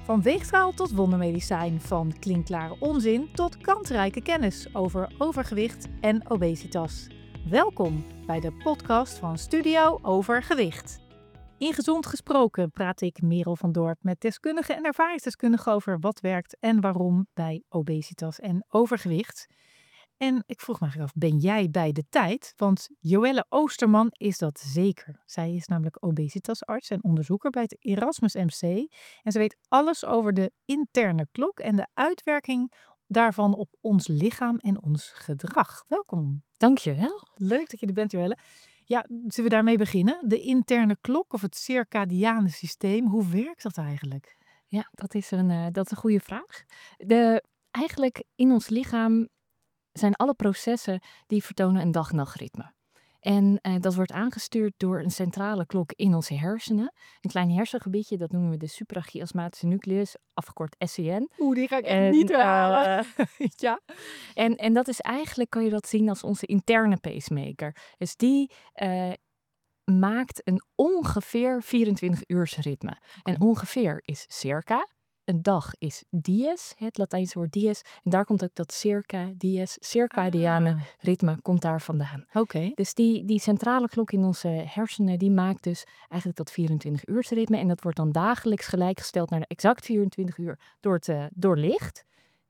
Van weegschaal tot wondermedicijn, van klinkklare onzin tot kansrijke kennis over overgewicht en obesitas. Welkom bij de podcast van Studio Overgewicht. In Gezond Gesproken praat ik, Merel van Dorp, met deskundigen en ervaringsdeskundigen over wat werkt en waarom bij obesitas en overgewicht. En ik vroeg me eigenlijk af, ben jij bij de tijd? Want Joelle Oosterman is dat zeker. Zij is namelijk obesitasarts en onderzoeker bij het Erasmus MC. En ze weet alles over de interne klok en de uitwerking daarvan op ons lichaam en ons gedrag. Welkom. Dankjewel. Leuk dat je er bent, Joelle. Ja, zullen we daarmee beginnen? De interne klok of het circadiane systeem, hoe werkt dat eigenlijk? Ja, dat is een goede vraag. Eigenlijk in ons lichaam zijn alle processen die vertonen een dag-nachtritme. En dat wordt aangestuurd door een centrale klok in onze hersenen. Een klein hersengebiedje, dat noemen we de suprachiasmatische nucleus, afgekort SCN. Die ga ik echt En, niet halen. Ja. En dat is eigenlijk, kan je dat zien als onze interne pacemaker. Dus die maakt een ongeveer 24-uurs ritme. En ongeveer is circa. Een dag is dies, het Latijnse woord dies. En daar komt ook dat circa, dies, circadiane ritme komt daar vandaan. Oké. Dus die centrale klok in onze hersenen, die maakt dus eigenlijk dat 24-uurs ritme. En dat wordt dan dagelijks gelijkgesteld naar de exact 24 uur door licht.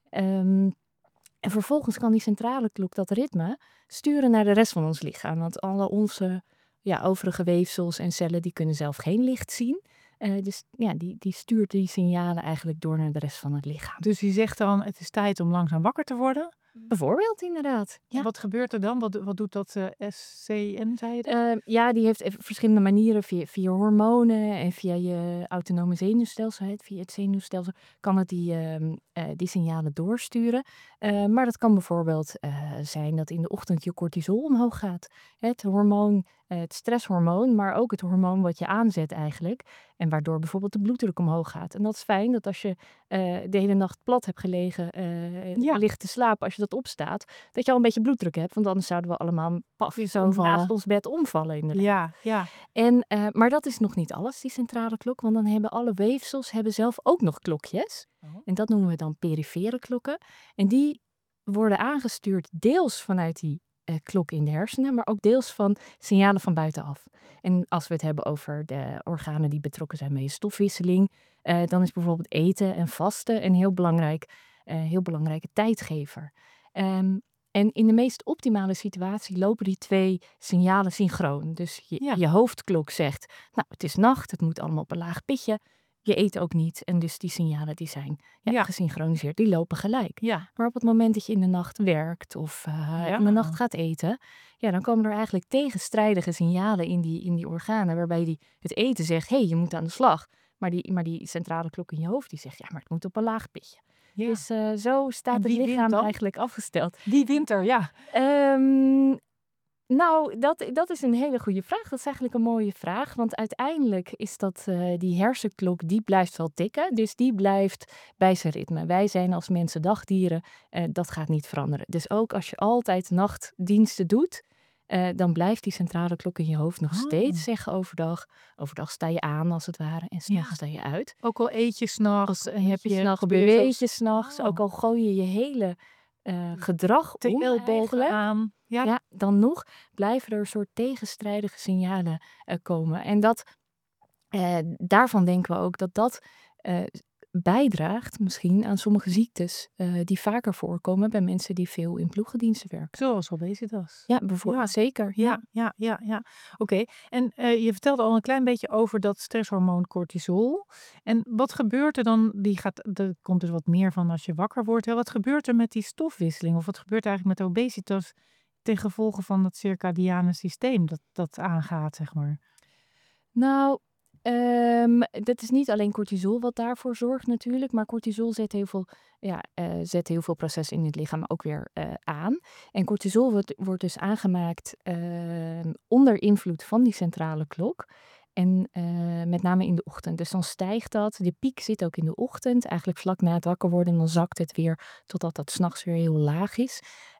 En vervolgens kan die centrale klok dat ritme sturen naar de rest van ons lichaam. Want alle onze overige weefsels en cellen die kunnen zelf geen licht zien. Dus ja, die stuurt die signalen eigenlijk door naar de rest van het lichaam. Dus die zegt dan, het is tijd om langzaam wakker te worden. Bijvoorbeeld, inderdaad. Ja. En wat gebeurt er dan? Wat doet dat SCN, zei je dat? Die heeft verschillende manieren. Via hormonen en via je autonome zenuwstelsel. Via het zenuwstelsel kan het die signalen doorsturen. Maar dat kan bijvoorbeeld zijn dat in de ochtend je cortisol omhoog gaat. Het hormoon, het stresshormoon, maar ook het hormoon wat je aanzet eigenlijk. En waardoor bijvoorbeeld de bloeddruk omhoog gaat. En dat is fijn dat als je de hele nacht plat hebt gelegen, ligt te slapen, als je dat opstaat, dat je al een beetje bloeddruk hebt. Want anders zouden we allemaal naast ons bed omvallen inderdaad. Ja. Maar dat is nog niet alles, die centrale klok. Want dan hebben alle weefsels zelf ook nog klokjes. Oh. En dat noemen we dan perifere klokken. En die worden aangestuurd deels vanuit die klok in de hersenen, maar ook deels van signalen van buitenaf. En als we het hebben over de organen die betrokken zijn bij je stofwisseling, dan is bijvoorbeeld eten en vasten een heel belangrijke tijdgever. En in de meest optimale situatie lopen die twee signalen synchroon. Dus je hoofdklok zegt, nou, het is nacht, het moet allemaal op een laag pitje. Je eet ook niet en dus die signalen die zijn gesynchroniseerd, die lopen gelijk. Ja. Maar op het moment dat je in de nacht werkt of in de nacht gaat eten, dan komen er eigenlijk tegenstrijdige signalen in die organen, waarbij het eten zegt, je moet aan de slag. Maar die centrale klok in je hoofd die zegt, maar het moet op een laag pitje. Ja. Dus zo staat het lichaam eigenlijk afgesteld. Wie wint er, ja? Nou, dat is een hele goede vraag. Dat is eigenlijk een mooie vraag. Want uiteindelijk is dat die hersenklok, die blijft wel tikken. Dus die blijft bij zijn ritme. Wij zijn als mensen dagdieren. Dat gaat niet veranderen. Dus ook als je altijd nachtdiensten doet, dan blijft die centrale klok in je hoofd nog steeds zeggen overdag. Overdag sta je aan als het ware en 's nachts sta je uit. Ook al eet je 's nachts en heb je beweeg je 's nachts. Ook al gooi je je hele gedrag om ellebogen aan. Ja, dan nog blijven er een soort tegenstrijdige signalen komen. En daarvan denken we ook dat bijdraagt misschien aan sommige ziektes die vaker voorkomen bij mensen die veel in ploegendiensten werken. Zoals obesitas. Ja, bijvoorbeeld. Zeker. Ja. Oké. En je vertelde al een klein beetje over dat stresshormoon cortisol. En wat gebeurt er dan? Er komt dus wat meer van als je wakker wordt. Wat gebeurt er met die stofwisseling? Of wat gebeurt eigenlijk met obesitas ten gevolge van het circadiane systeem dat aangaat, zeg maar? Nou, dat is niet alleen cortisol wat daarvoor zorgt natuurlijk, maar cortisol zet heel veel processen in het lichaam ook weer aan. En cortisol wordt dus aangemaakt onder invloed van die centrale klok. En met name in de ochtend. Dus dan stijgt dat. De piek zit ook in de ochtend. Eigenlijk vlak na het wakker worden. En dan zakt het weer totdat dat 's nachts weer heel laag is.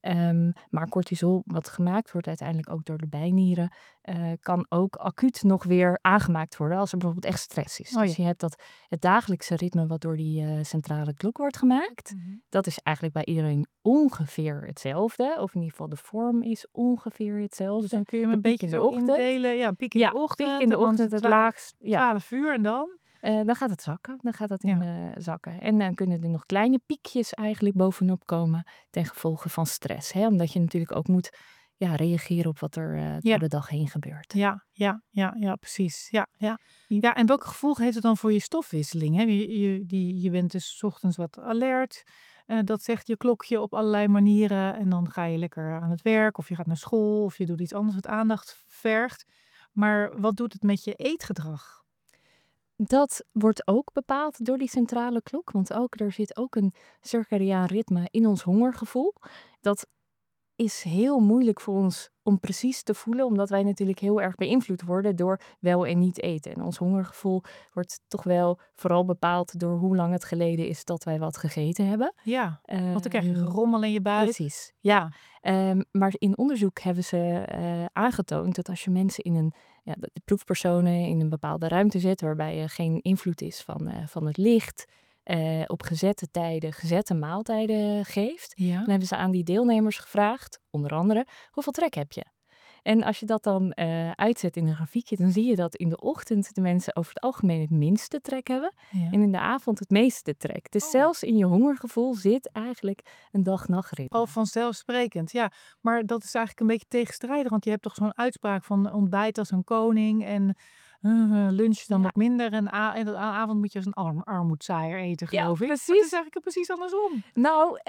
Maar cortisol, wat gemaakt wordt uiteindelijk ook door de bijnieren, kan ook acuut nog weer aangemaakt worden als er bijvoorbeeld echt stress is. Oh Dus ja. je hebt dat het dagelijkse ritme wat door die centrale klok wordt gemaakt. Dat is eigenlijk bij iedereen ongeveer hetzelfde. Of in ieder geval de vorm is ongeveer Dus hetzelfde. dan kun je hem De een piek beetje in de zo ochtend. indelen. Ja, een piek in de Ja, piek ochtend. in de en dan ochtend, het 12 laagst. Ja, 12 uur en dan? dan gaat het zakken. Dan gaat dat in Ja. zakken. En dan kunnen er nog kleine piekjes eigenlijk bovenop komen ten gevolge van stress. Hè? Omdat je natuurlijk ook moet reageren op wat er door Ja. de dag heen gebeurt. Ja, precies. Ja. Ja, en welke gevolgen heeft het dan voor je stofwisseling? Hè? Je bent dus 's ochtends wat alert. Dat zegt je klokje op allerlei manieren. En dan ga je lekker aan het werk of je gaat naar school of je doet iets anders wat aandacht vergt. Maar wat doet het met je eetgedrag? Dat wordt ook bepaald door die centrale klok. Want er zit ook een circadiaan ritme in ons hongergevoel. Dat is heel moeilijk voor ons om precies te voelen, omdat wij natuurlijk heel erg beïnvloed worden door wel en niet eten. En ons hongergevoel wordt toch wel vooral bepaald door hoe lang het geleden is dat wij wat gegeten hebben. Ja, want dan krijg je gerommel in je buik. Precies, ja. Maar in onderzoek hebben ze aangetoond dat als je mensen de proefpersonen in een bepaalde ruimte zet, waarbij er geen invloed is van het licht, op gezette tijden, gezette maaltijden geeft, Ja. dan hebben ze aan die deelnemers gevraagd, onder andere, hoeveel trek heb je? En als je dat dan uitzet in een grafiekje, dan zie je dat in de ochtend de mensen over het algemeen het minste trek hebben Ja. en in de avond het meeste trek. Dus zelfs in je hongergevoel zit eigenlijk een dag-nachtritme. Oh, vanzelfsprekend, ja. Maar dat is eigenlijk een beetje tegenstrijdig, want je hebt toch zo'n uitspraak van ontbijt als een koning en lunch dan Ja. wat minder en aan de avond moet je als een armoedzaaier eten, Ja, geloof ik. Maar precies. het is eigenlijk precies andersom. Nou,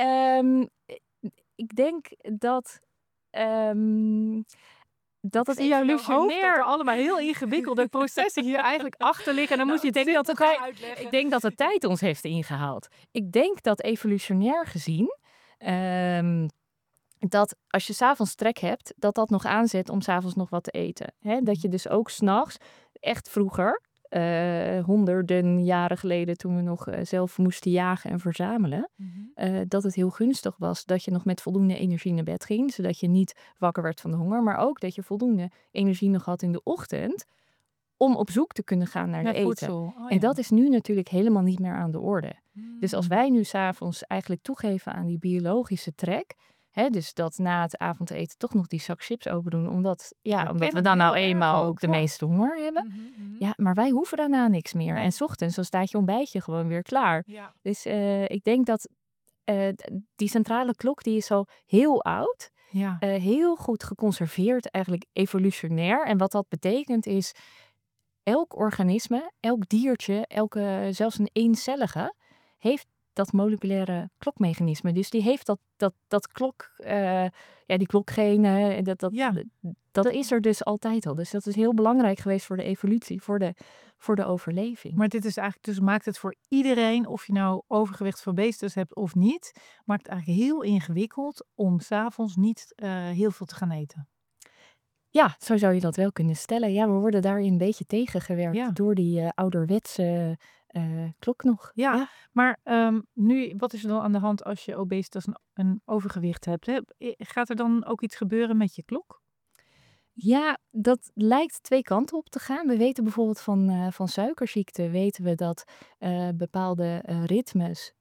ik denk dat dat het Ik zie jouw hoofd dat er evolutionair... allemaal heel ingewikkelde processen hier eigenlijk achter liggen. En dan moet je het ik denk zin dat gaan het uitleggen. Ik denk dat de tijd ons heeft ingehaald. Ik denk dat evolutionair gezien, dat als je 's avonds trek hebt, dat nog aanzet om 's avonds nog wat te eten. Hè? Dat je dus ook 's nachts, echt vroeger, honderden jaren geleden toen we nog zelf moesten jagen en verzamelen, dat het heel gunstig was dat je nog met voldoende energie naar bed ging, zodat je niet wakker werd van de honger, maar ook dat je voldoende energie nog had in de ochtend om op zoek te kunnen gaan naar Naar eten. voedsel. Oh, En ja. dat is nu natuurlijk helemaal niet meer aan de orde. Dus als wij nu 's avonds eigenlijk toegeven aan die biologische trek, dus dat na het avondeten toch nog die zak chips open doen, omdat ken we het dan nou heel erg eenmaal ook, ook de ja. meeste honger hebben. Ja, maar wij hoeven daarna niks meer. Nee. En 's ochtends dan staat je ontbijtje gewoon weer klaar. Ja. Dus ik denk dat die centrale klok die is al heel oud. Ja. Heel goed geconserveerd, eigenlijk evolutionair. En wat dat betekent is, elk organisme, elk diertje, zelfs een eencellige, heeft dat moleculaire klokmechanisme. Dus die heeft dat klok, die klokgenen, en Ja. dat is er dus altijd al. Dus dat is heel belangrijk geweest voor de evolutie, voor de overleving. Maar dit is eigenlijk, dus maakt het voor iedereen, of je nou overgewicht voor beesters hebt of niet, maakt het eigenlijk heel ingewikkeld om 's avonds niet heel veel te gaan eten. Ja, zo zou je dat wel kunnen stellen. Ja, we worden daarin een beetje tegengewerkt Ja. door die ouderwetse klok nog. Ja. Maar nu, wat is er dan aan de hand als je obesitas een overgewicht hebt? Hè? Gaat er dan ook iets gebeuren met je klok? Ja, dat lijkt twee kanten op te gaan. We weten bijvoorbeeld van suikerziekte, weten we dat bepaalde ritmes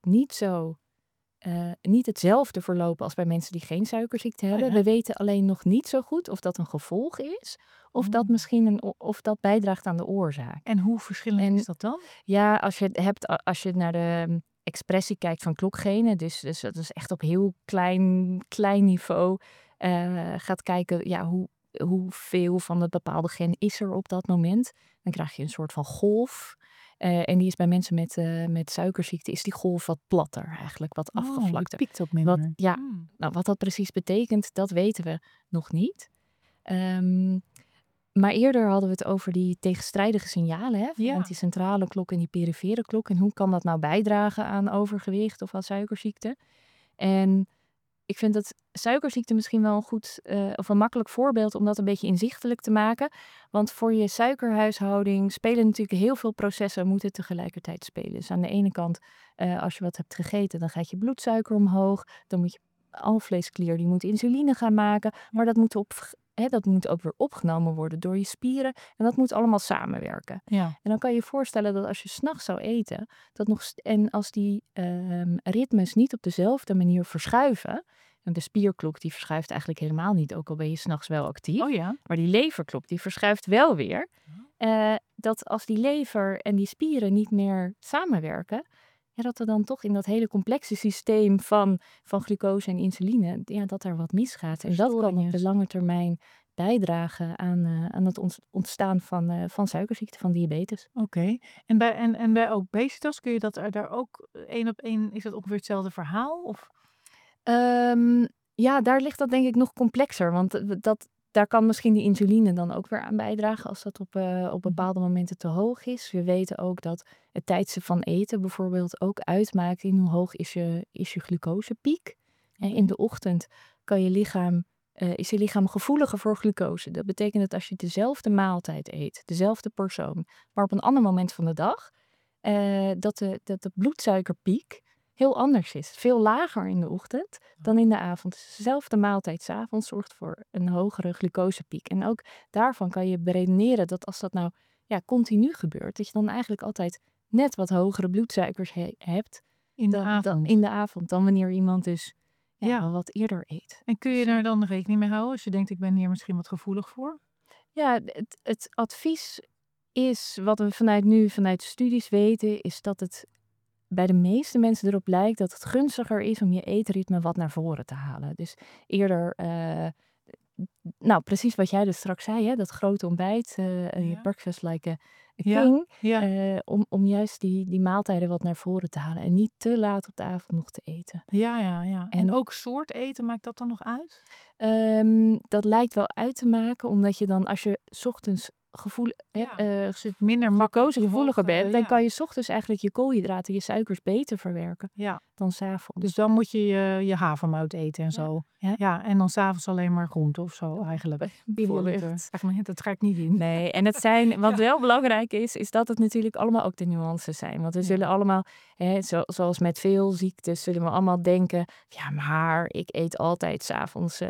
niet hetzelfde verlopen als bij mensen die geen suikerziekte hebben. ja? We weten alleen nog niet zo goed of dat een gevolg is, of dat misschien of dat bijdraagt aan de oorzaak. En hoe verschillend is dat dan? Ja, als je naar de expressie kijkt van klokgenen, dus dat is echt op heel klein niveau, gaat kijken, hoeveel van het bepaalde gen is er op dat moment. Dan krijg je een soort van golf. En die is bij mensen met suikerziekte, is die golf wat platter eigenlijk, wat Die afgevlakter. piekt ook minder. Nou, wat dat precies betekent, dat weten we nog niet. Maar eerder hadden we het over die tegenstrijdige signalen, hè, Ja. van die centrale klok en die perifere klok. En hoe kan dat nou bijdragen aan overgewicht of aan suikerziekte? En ik vind dat suikerziekte misschien wel een goed of een makkelijk voorbeeld om dat een beetje inzichtelijk te maken. Want voor je suikerhuishouding spelen natuurlijk heel veel processen, moeten tegelijkertijd spelen. Dus aan de ene kant, als je wat hebt gegeten, dan gaat je bloedsuiker omhoog. Dan moet je alvleesklier die moet insuline gaan maken. Maar dat moet ook weer opgenomen worden door je spieren. En dat moet allemaal samenwerken. Ja. En dan kan je je voorstellen dat als je 's nachts zou eten, en als die ritmes niet op dezelfde manier verschuiven. En de spierklok die verschuift eigenlijk helemaal niet, ook al ben je 's nachts wel actief. Oh ja. Maar die leverklok die verschuift wel weer. Dat als die lever en die spieren niet meer samenwerken, dat er dan toch in dat hele complexe systeem van glucose en insuline, dat er wat misgaat. En dat kan Verstoring op de is. lange termijn bijdragen aan het ontstaan van suikerziekte, van diabetes. Oké. En bij obesitas kun je dat daar ook 1 op 1, is dat ongeveer hetzelfde verhaal? Of? Ja, daar ligt dat denk ik nog complexer. Want daar kan misschien die insuline dan ook weer aan bijdragen als dat op bepaalde momenten te hoog is. We weten ook dat het tijdstip van eten bijvoorbeeld ook uitmaakt in hoe hoog is je glucosepiek. En in de ochtend is je lichaam gevoeliger voor glucose. Dat betekent dat als je dezelfde maaltijd eet, dezelfde persoon, maar op een ander moment van de dag, dat de bloedsuikerpiek heel anders is. Veel lager in de ochtend dan in de avond. Dus dezelfde maaltijd 's avonds zorgt voor een hogere glucosepiek. En ook daarvan kan je beredeneren dat als dat nou continu gebeurt, dat je dan eigenlijk altijd net wat hogere bloedsuikers hebt In de dan avond. in de avond dan wanneer iemand dus Ja. wel wat eerder eet. En kun je daar dan rekening mee houden als je denkt, ik ben hier misschien wat gevoelig voor? Ja, het advies is, wat we vanuit studies weten, is dat het bij de meeste mensen erop lijkt dat het gunstiger is om je eetritme wat naar voren te halen. Dus eerder, nou precies wat jij dus straks zei, hè, dat grote ontbijt, je breakfast like a Ja, king, ja. om juist die maaltijden wat naar voren te halen en niet te laat op de avond nog te eten. Ja. En En ook soort eten, maakt dat dan nog uit? dat lijkt wel uit te maken, omdat je dan als je 's ochtends Minder makkelijk glucosegevoeliger bent, dan ja. kan je 's ochtends eigenlijk je koolhydraten, je suikers beter verwerken Ja, dan 's avonds. dus dan moet je je havermout eten en zo. Ja. Ja, en dan 's avonds alleen maar groente of zo eigenlijk. Bijvoorbeeld. Dat ga ik niet in. Nee, en wat wel belangrijk is dat het natuurlijk allemaal ook de nuances zijn. Want we zullen allemaal, zoals met veel ziektes, zullen we allemaal denken, ja, maar ik eet altijd 's avonds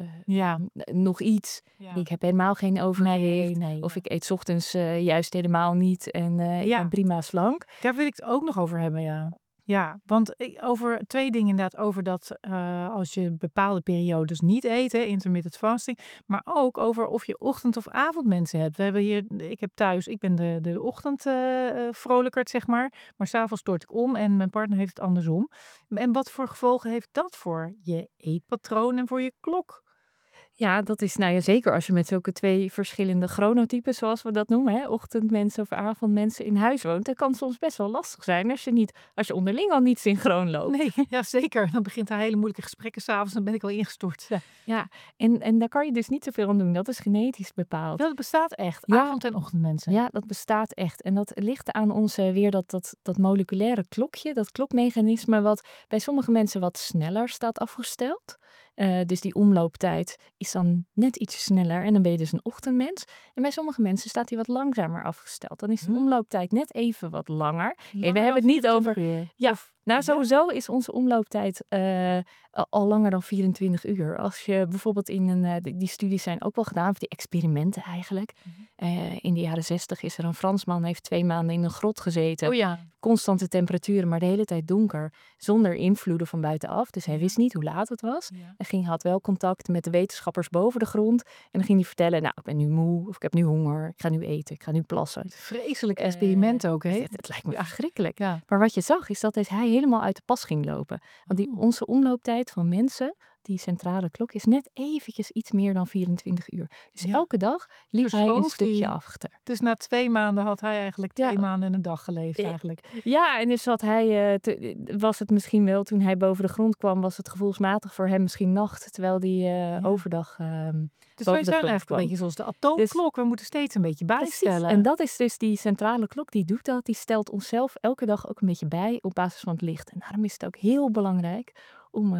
nog iets. Ja. Ik heb helemaal geen overgewicht. Nee. Of ik eet 's ochtends juist helemaal niet en ik ben prima slank. Daar wil ik het ook nog over hebben, ja. Ja, want over 2 dingen inderdaad. Over dat als je bepaalde periodes niet eet, intermittent fasting. Maar ook over of je ochtend- of avondmensen hebt. We hebben hier, ik ben de ochtend vrolijkerd, zeg maar. Maar 's avonds stoort ik om en mijn partner heeft het andersom. En wat voor gevolgen heeft dat voor je eetpatroon en voor je klok? Ja, dat is zeker als je met zulke 2 verschillende chronotypes, zoals we dat noemen, ochtendmensen of avondmensen in huis woont. Dat kan soms best wel lastig zijn als je onderling al niet synchroon loopt. Nee, ja zeker. Dan begint er hele moeilijke gesprekken 's avonds. Dan ben ik al ingestort. Ja. En daar kan je dus niet zoveel aan doen. Dat is genetisch bepaald. Dat bestaat echt. Ja. Avond- en ochtendmensen. Ja, dat bestaat echt. En dat ligt aan dat moleculaire klokje, dat klokmechanisme wat bij sommige mensen wat sneller staat afgesteld. Dus die omlooptijd is dan net iets sneller en dan ben je dus een ochtendmens. En bij sommige mensen staat die wat langzamer afgesteld. Dan is de omlooptijd net even wat langer. We hebben het niet over. Ja, sowieso is onze omlooptijd al langer dan 24 uur. Als je bijvoorbeeld die studies zijn ook wel gedaan, of die experimenten eigenlijk. In de jaren 60 is er een Fransman, heeft 2 maanden in een grot gezeten. Oh ja. Constante temperaturen, maar de hele tijd donker. Zonder invloeden van buitenaf. Dus hij wist niet hoe laat het was. Ja. Hij had wel contact met de wetenschappers boven de grond. En dan ging hij vertellen, ik ben nu moe, of ik heb nu honger. Ik ga nu eten, ik ga nu plassen. Vreselijk experiment ook, hè? Het lijkt me verschrikkelijk. Ja. Maar wat je zag, is dat hij helemaal uit de pas ging lopen. Want onze omlooptijd van mensen, die centrale klok, is net eventjes iets meer dan 24 uur. Dus elke dag liep Dus hij een schoof stukje hij. achter. Dus na 2 maanden had hij eigenlijk 2 maanden en een dag geleefd eigenlijk. Ja, en dus was het misschien wel, toen hij boven de grond kwam, was het gevoelsmatig voor hem misschien nacht, terwijl die overdag Dus boven wij de zijn grond eigenlijk kwam. een beetje zoals de atoomklok. We moeten steeds een beetje bijstellen. Precies. En dat is dus die centrale klok, die doet dat. Die stelt onszelf elke dag ook een beetje bij op basis van het licht. En daarom is het ook heel belangrijk om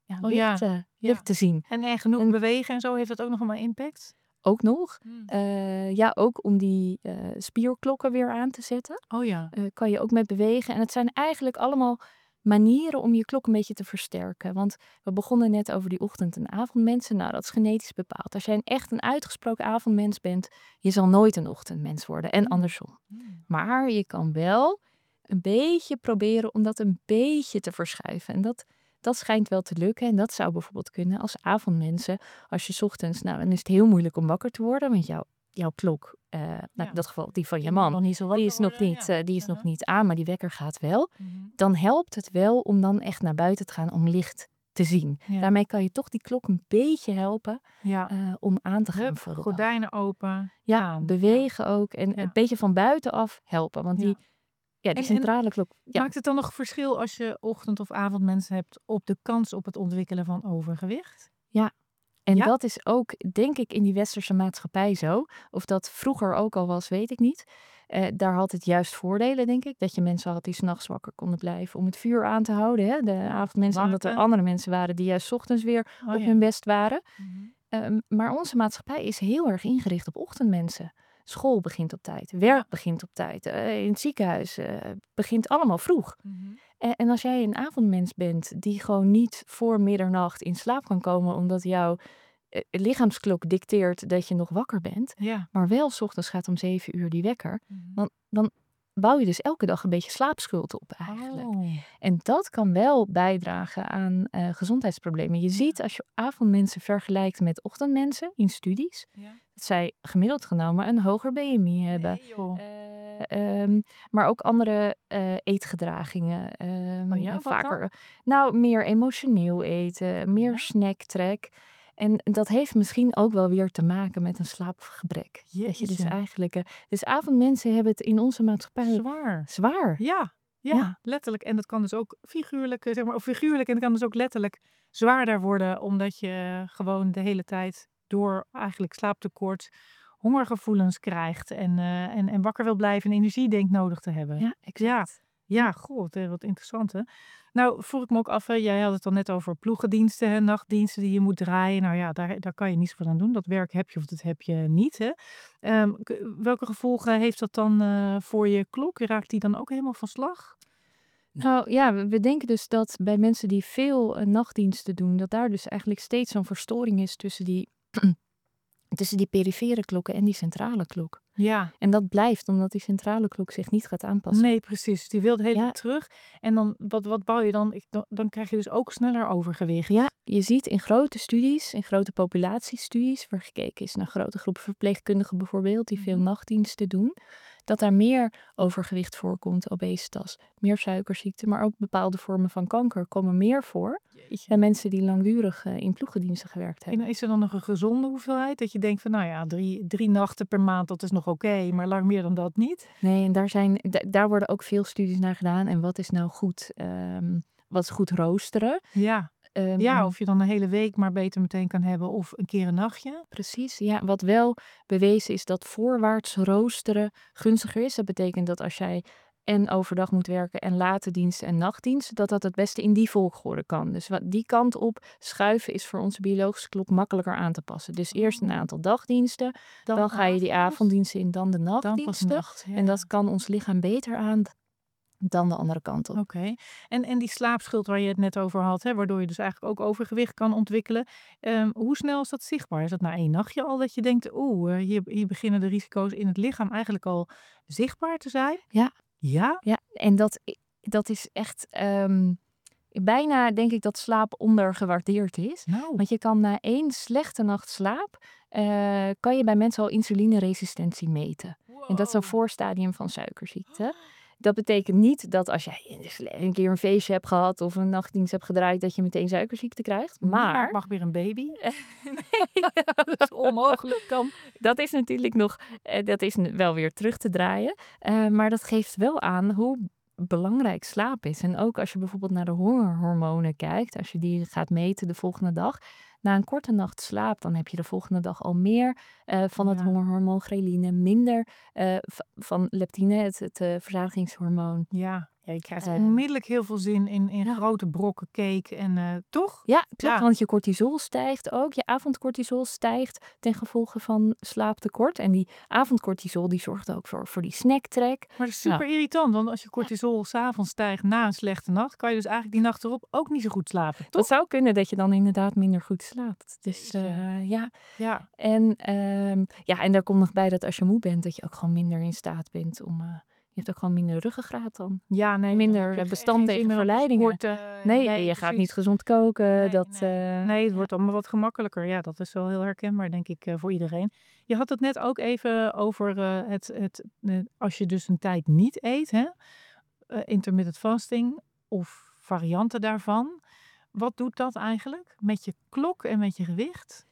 licht te zien. En genoeg bewegen en zo, heeft dat ook nog allemaal impact? Ook nog. Ook om die spierklokken weer aan te zetten. Oh ja. Kan je ook met bewegen. En het zijn eigenlijk allemaal manieren om je klok een beetje te versterken. Want we begonnen net over die ochtend- en avondmensen. Nou, dat is genetisch bepaald. Als jij echt een uitgesproken avondmens bent, je zal nooit een ochtendmens worden. En andersom. Maar je kan wel een beetje proberen om dat een beetje te verschuiven. En dat schijnt wel te lukken. En dat zou bijvoorbeeld kunnen als avondmensen. Als je 's ochtends, nou, dan is het heel moeilijk om wakker te worden. Want jouw klok, in dat geval die van je man, Nog niet zo die wakker is nog worden, niet, ja. die is nog niet aan, maar die wekker gaat wel. Mhm. Dan helpt het wel om dan echt naar buiten te gaan om licht te zien. Ja. Daarmee kan je toch die klok een beetje helpen Ja. om aan te gaan Hup, voor de dag. gordijnen open. Ja, aan. bewegen ook en Ja. een beetje van buitenaf helpen. Want die En- centrale klok. Ja, Maakt het dan nog verschil als je ochtend- of avondmensen hebt op de kans op het ontwikkelen van overgewicht? en Ja? dat is ook, denk ik, in die westerse maatschappij zo. Of dat vroeger ook al was, weet ik niet. Daar had het juist voordelen, denk ik. Dat je mensen had die 's nachts wakker konden blijven om het vuur aan te houden. Hè? De avondmensen, omdat er Waken. andere mensen waren die juist 's ochtends weer Oh, op ja. hun best waren. Mhm. Maar onze maatschappij is heel erg ingericht op ochtendmensen. School begint op tijd, werk begint op tijd, in het ziekenhuis begint allemaal vroeg. Mhm. En als jij een avondmens bent die gewoon niet voor middernacht in slaap kan komen omdat jouw lichaamsklok dicteert dat je nog wakker bent, Ja. maar wel 's ochtends gaat om 7 uur die wekker, Mhm. dan bouw je dus elke dag een beetje slaapschuld op eigenlijk. Oh. En dat kan wel bijdragen aan gezondheidsproblemen. Je ziet als je avondmensen vergelijkt met ochtendmensen in studies, Ja. dat zij gemiddeld genomen een hoger BMI hebben. Nee, joh. Maar ook andere eetgedragingen. Oh ja, wat dan? Vaker, nou, meer emotioneel eten, meer Ja? snacktrek. En dat heeft misschien ook wel weer te maken met een slaapgebrek. Dat je dus Jeetje. eigenlijk. Dus avondmensen hebben het in onze maatschappij Zwaar. zwaar. Ja. Ja, Ja. letterlijk. En dat kan dus ook figuurlijk, zeg maar, of figuurlijk, en het kan dus ook letterlijk zwaarder worden, omdat je gewoon de hele tijd door eigenlijk slaaptekort hongergevoelens krijgt en wakker wil blijven en energie denkt nodig te hebben. Ja, exact. Ja, god, wat interessant hè. Nou, vroeg ik me ook af, hè, jij had het dan net over ploegendiensten, hè, nachtdiensten die je moet draaien. Nou ja, daar kan je niet zoveel aan doen. Dat werk heb je of dat heb je niet. Hè. Welke gevolgen heeft dat dan voor je klok? Raakt die dan ook helemaal van slag? Nou ja, we denken dus dat bij mensen die veel nachtdiensten doen, dat daar dus eigenlijk steeds zo'n verstoring is tussen die perifere klokken en die centrale klok. Ja, En dat blijft omdat die centrale klok zich niet gaat aanpassen. nee, precies. Die wil de hele Ja. tijd terug. En dan, wat bouw je dan? Dan krijg je dus ook sneller overgewicht. Ja, je ziet in grote studies, in grote populatiestudies, waar gekeken is naar grote groepen verpleegkundigen bijvoorbeeld, die veel Mhm. nachtdiensten doen, dat daar meer overgewicht voorkomt, obesitas, meer suikerziekte, maar ook bepaalde vormen van kanker komen meer voor dan mensen die langdurig in ploegendiensten gewerkt hebben. En is er dan nog een gezonde hoeveelheid? Dat je denkt van, nou ja, drie nachten per maand, dat is nog oké, maar lang meer dan dat niet? Nee, en daar worden ook veel studies naar gedaan. En wat is nou goed, wat is goed roosteren? Ja. Ehm, Ja, of je dan een hele week maar beter meteen kan hebben of een keer een nachtje. Precies, ja. Wat wel bewezen is dat voorwaarts roosteren gunstiger is. Dat betekent dat als jij en overdag moet werken en late diensten en nachtdiensten, dat dat het beste in die volgorde kan. Dus die kant op schuiven is voor onze biologische klok makkelijker aan te passen. Dus eerst een aantal dagdiensten, dan ga je die avonddiensten in, dan de Dan pas nachtdiensten. nacht. Ja. En dat kan ons lichaam beter aan dan de andere kant op. Oké. En die slaapschuld waar je het net over had, hè, waardoor je dus eigenlijk ook overgewicht kan ontwikkelen. Hoe snel is dat zichtbaar? Is dat na 1 nachtje al dat je denkt, hier beginnen de risico's in het lichaam eigenlijk al zichtbaar te zijn? Ja. Ja? Ja, en dat is echt bijna, denk ik, dat slaap ondergewaardeerd is. Nou. Want je kan na 1 slechte nacht slaap, kan je bij mensen al insulineresistentie meten. En dat is een voorstadium van suikerziekte. Dat betekent niet dat als jij een keer een feestje hebt gehad of een nachtdienst hebt gedraaid, dat je meteen suikerziekte krijgt. Maar mag weer een baby. nee, Dat is onmogelijk dan. dat is natuurlijk nog, dat is wel weer terug te draaien. Maar dat geeft wel aan hoe belangrijk slaap is. En ook als je bijvoorbeeld naar de hongerhormonen kijkt, als je die gaat meten de volgende dag. Na een korte nacht slaap, dan heb je de volgende dag al meer van het Ja. hongerhormoon ghreline, minder van leptine, het verzadigingshormoon. Ja. Ja, je krijgt Eh, onmiddellijk heel veel zin in Ja. grote brokken cake en toch? Ja, klopt, Ja. want je cortisol stijgt ook. Je avondcortisol stijgt ten gevolge van slaaptekort. En die avondcortisol die zorgt ook voor die snacktrek. Maar dat is Nou, super irritant, want als je cortisol 's avonds stijgt na een slechte nacht, kan je dus eigenlijk die nacht erop ook niet zo goed slapen, het toch? zou kunnen dat je dan inderdaad minder goed slaapt. Dus Jeetje. ja. Ja. En daar komt nog bij dat als je moe bent, dat je ook gewoon minder in staat bent om... je hebt ook gewoon minder ruggengraat dan. Ja, nee, dan Minder heb je bestand geen tegen zin meer om te verleidingen. sporten. Nee, Nee, je gaat precies. niet gezond koken. Nee, Dat, nee, het ja. wordt allemaal wat gemakkelijker. Ja, dat is wel heel herkenbaar, denk ik, voor iedereen. Je had het net ook even over als je dus een tijd niet eet, hè? Intermittent fasting of varianten daarvan. Wat doet dat eigenlijk met je klok en met je gewicht?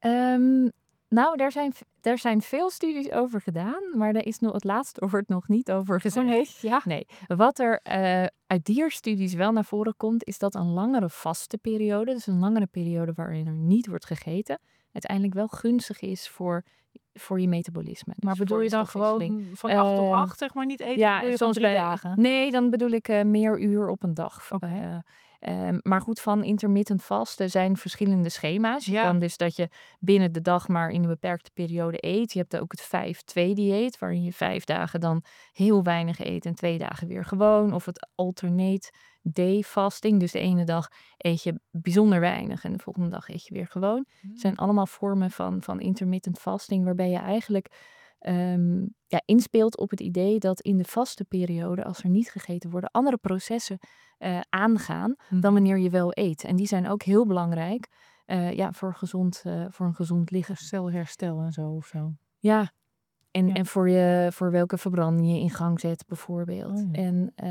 Nou, daar zijn veel studies over gedaan, maar daar is nog het laatste woord nog niet over gezegd. nee? Ja. Nee, wat er uit dierstudies wel naar voren komt, is dat een langere vaste periode, dus een langere periode waarin er niet wordt gegeten, uiteindelijk wel gunstig is voor je metabolisme. Maar Dus bedoel voor je de dan stofwisseling. gewoon van 8 tot Ehm, 8, zeg maar, niet eten? Ja, Bedoel je soms van 3 bij... dagen? Nee, dan bedoel ik meer uur op een dag. Oké. Maar goed, van intermittent vasten zijn verschillende schema's. Je Ja. kan dus dat je binnen de dag maar in een beperkte periode eet. Je hebt ook het 5-2-dieet, waarin je 5 dagen dan heel weinig eet en 2 dagen weer gewoon. Of het alternate day fasting. Dus de ene dag eet je bijzonder weinig en de volgende dag eet je weer gewoon. Het zijn allemaal vormen van intermittent fasting, waarbij je eigenlijk inspeelt op het idee dat in de vaste periode, als er niet gegeten wordt, andere processen aangaan dan wanneer je wel eet. En die zijn ook heel belangrijk voor een gezond lichaam. Celherstel en zo of zo. Ja, en, Ja. en voor welke verbranding je in gang zet, bijvoorbeeld. Oh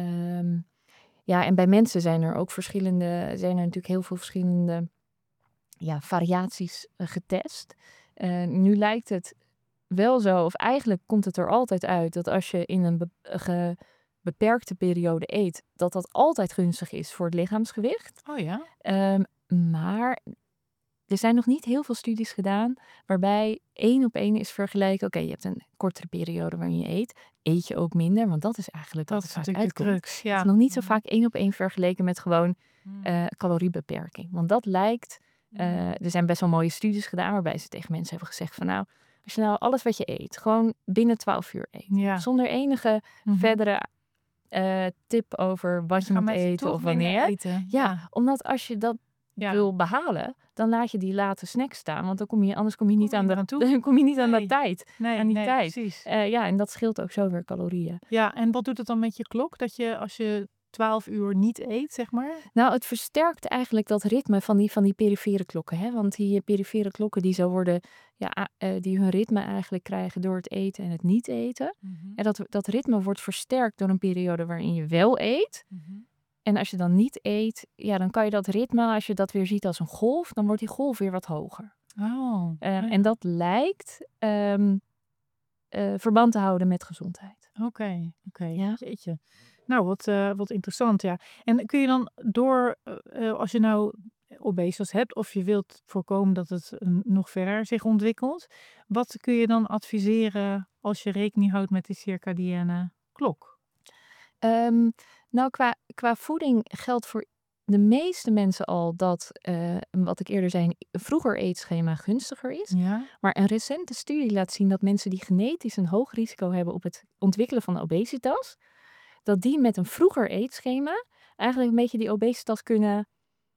ja. En bij mensen zijn er natuurlijk heel veel verschillende variaties getest. Nu lijkt het wel zo, of eigenlijk komt het er altijd uit, dat als je in een beperkte periode eet, dat altijd gunstig is voor het lichaamsgewicht. Oh ja? Maar er zijn nog niet heel veel studies gedaan waarbij 1 op 1 is vergeleken. Oké, je hebt een kortere periode waarin je eet je ook minder, want dat is eigenlijk Dat wat is er vaak natuurlijk de uitkomt. crux. Het Ja. is nog niet zo vaak 1 op 1 vergeleken met gewoon Mm. caloriebeperking. Want dat lijkt... er zijn best wel mooie studies gedaan waarbij ze tegen mensen hebben gezegd van nou, als je nou alles wat je eet, gewoon binnen 12 uur eet. Ja. Zonder enige Mhm. verdere tip over wat je Gaan moet mensen eten toch of minder wanneer. eten? Ja, omdat als je dat Ja. wil behalen, dan laat je die late snacks staan. Want anders kom je niet Kom je aan eraan toe? dan kom je niet aan Nee. de tijd. Nee, aan die nee, tijd. precies. En dat scheelt ook zo weer calorieën. Ja, en wat doet het dan met je klok? Dat je als je 12 uur niet eet, zeg maar? Nou, het versterkt eigenlijk dat ritme van die perifere klokken. Hè? Want die perifere klokken die zo worden, die hun ritme eigenlijk krijgen door het eten en het niet eten. En dat ritme wordt versterkt door een periode waarin je wel eet. En als je dan niet eet, dan kan je dat ritme, als je dat weer ziet als een golf, dan wordt die golf weer wat hoger. Oh. En dat lijkt verband te houden met gezondheid. Oké. Ja. Jeetje. Nou, wat interessant, ja. En kun je dan als je nou obesitas hebt of je wilt voorkomen dat het nog verder zich ontwikkelt, wat kun je dan adviseren als je rekening houdt met die circadiane klok? Nou, qua voeding geldt voor de meeste mensen al dat, wat ik eerder zei, een vroeger eetschema gunstiger is. Ja. Maar een recente studie laat zien dat mensen die genetisch een hoog risico hebben op het ontwikkelen van obesitas, dat die met een vroeger eetschema eigenlijk een beetje die obesitas kunnen,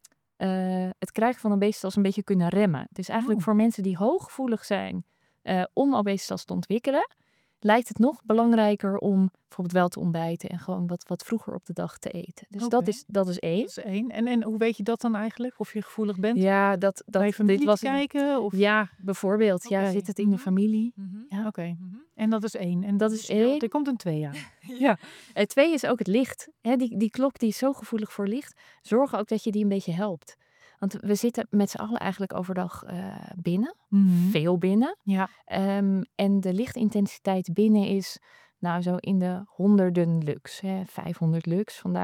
het krijgen van obesitas een beetje kunnen remmen. Dus eigenlijk voor mensen die hooggevoelig zijn om obesitas te ontwikkelen, lijkt het nog belangrijker om bijvoorbeeld wel te ontbijten en gewoon wat vroeger op de dag te eten. Dus Oké. dat is één. Dat is 1. En hoe weet je dat dan eigenlijk? Of je gevoelig bent? Ja, dat Bij je familie dit was kijken? Of... Ja, bijvoorbeeld. Ja, Oké. zit het in de familie? Ja. Oké. En dat is 1. En Dat is 1. Er komt een 2 aan. Ja. 2 is ook het licht. Hè, die klok die is zo gevoelig voor licht. Zorg ook dat je die een beetje helpt. Want we zitten met z'n allen eigenlijk overdag binnen. Veel binnen. Ja. En de lichtintensiteit binnen is nou zo in de honderden lux. 500 lux. Vandaag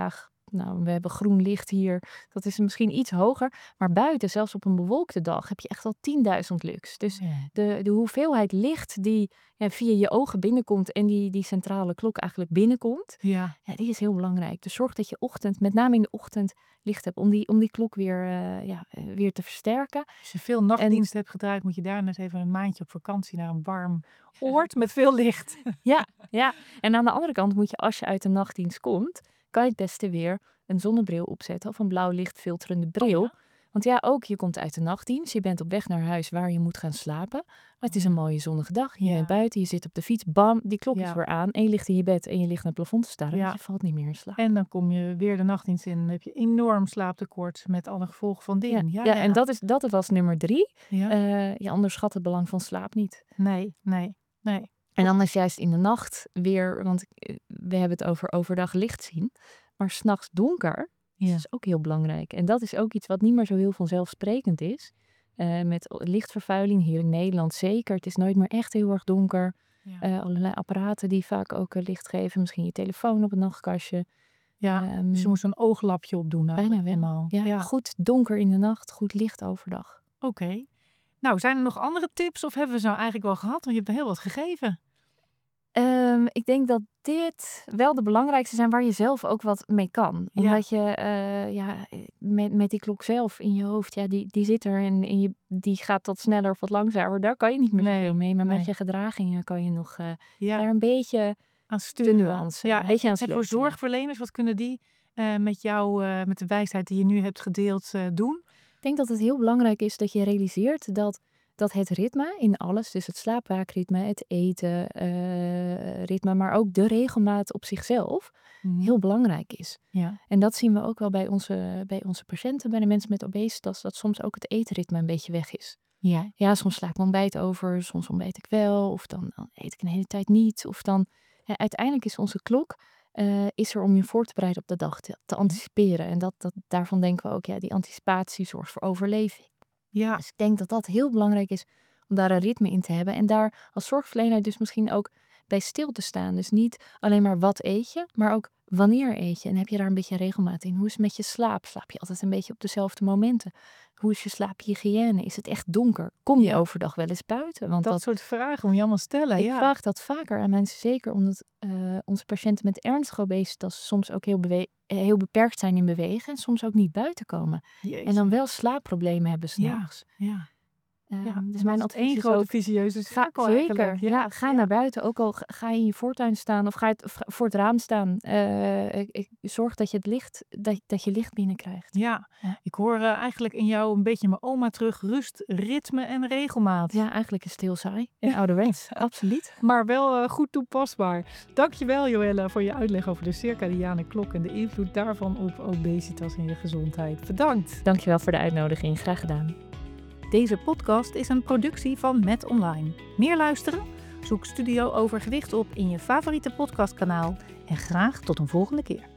we hebben groen licht hier. Dat is misschien iets hoger. Maar buiten, zelfs op een bewolkte dag, heb je echt al 10.000 lux. Dus de hoeveelheid licht die via je ogen binnenkomt en die centrale klok eigenlijk binnenkomt, die is heel belangrijk. Dus zorg dat je met name in de ochtend, licht hebt om die klok weer te versterken. Als je veel nachtdienst hebt gedraaid, moet je daar net even een maandje op vakantie naar een warm oord met veel licht. Ja. En aan de andere kant moet je, als je uit de nachtdienst komt, kan je het beste weer een zonnebril opzetten of een blauw lichtfilterende bril. Oh ja. Want ook je komt uit de nachtdienst, je bent op weg naar huis waar je moet gaan slapen. Maar het is een mooie zonnige dag. Je bent buiten, je zit op de fiets, bam, die klok is weer aan. En je ligt in je bed en je ligt naar het plafond te staren. Dus je valt niet meer in slaap. En dan kom je weer de nachtdienst in. Dan heb je enorm slaaptekort met alle gevolgen van dien. Ja, en dat was nummer 3. Ja. Je onderschat het belang van slaap niet. Nee. En dan is juist in de nacht weer, want we hebben het over overdag licht zien. Maar 's nachts donker is ook heel belangrijk. En dat is ook iets wat niet meer zo heel vanzelfsprekend is. Met lichtvervuiling hier in Nederland zeker. Het is nooit meer echt heel erg donker. Allerlei apparaten die vaak ook licht geven. Misschien je telefoon op het nachtkastje. Dus je moet zo'n ooglapje opdoen. Bijna wel. Ja, goed donker in de nacht, goed licht overdag. Oké. Nou, zijn er nog andere tips of hebben we ze nou eigenlijk wel gehad? Want je hebt er heel wat gegeven. Ik denk dat dit wel de belangrijkste zijn waar je zelf ook wat mee kan. Omdat je met die klok zelf in je hoofd, die zit er en die gaat wat sneller of wat langzamer. Daar kan je niet meer veel mee. Maar met je gedragingen kan je nog daar een beetje aan sturen. De nuance. Ja, een beetje aan en voor zorgverleners, wat kunnen die met jou, met de wijsheid die je nu hebt gedeeld, doen? Ik denk dat het heel belangrijk is dat je realiseert dat het ritme in alles, dus het slaapwaakritme, het eten, ritme, maar ook de regelmaat op zichzelf, heel belangrijk is. Ja. En dat zien we ook wel bij onze patiënten, bij de mensen met obesitas, dat soms ook het eetritme een beetje weg is. Ja, soms sla ik mijn ontbijt over, soms ontbijt ik wel, of dan eet ik een hele tijd niet. Of dan, uiteindelijk is onze klok is er om je voor te bereiden op de dag, te anticiperen. En daarvan denken we ook, die anticipatie zorgt voor overleving. Ja. Dus ik denk dat dat heel belangrijk is om daar een ritme in te hebben. En daar als zorgverlener dus misschien ook bij stil te staan. Dus niet alleen maar wat eet je, maar ook wanneer eet je. En heb je daar een beetje regelmaat in? Hoe is het met je slaap? Slaap je altijd een beetje op dezelfde momenten? Hoe is je slaaphygiëne? Is het echt donker? Kom je overdag wel eens buiten? Want dat soort vragen moet je allemaal stellen. Ik vraag dat vaker aan mensen, zeker omdat onze patiënten met ernstige obesitas soms ook heel beperkt zijn in bewegen en soms ook niet buiten komen. Jeetje. En dan wel slaapproblemen hebben 's nachts. Dus mijn advies is grote ook, visieuze cirkel zeker. eigenlijk. Ga naar buiten. Ook al ga je in je voortuin staan of ga je voor het raam staan. Zorg dat je het licht, dat je licht binnenkrijgt. Ja, ik hoor eigenlijk in jou een beetje mijn oma terug. Rust, ritme en regelmaat. Ja, eigenlijk is het heel saai en ouderwets. Absoluut. Maar wel goed toepasbaar. Dankjewel Joelle voor je uitleg over de circadiane klok en de invloed daarvan op obesitas en je gezondheid. Bedankt. Dankjewel voor de uitnodiging. Graag gedaan. Deze podcast is een productie van Met Online. Meer luisteren? Zoek Studio Overgewicht op in je favoriete podcastkanaal. En graag tot een volgende keer.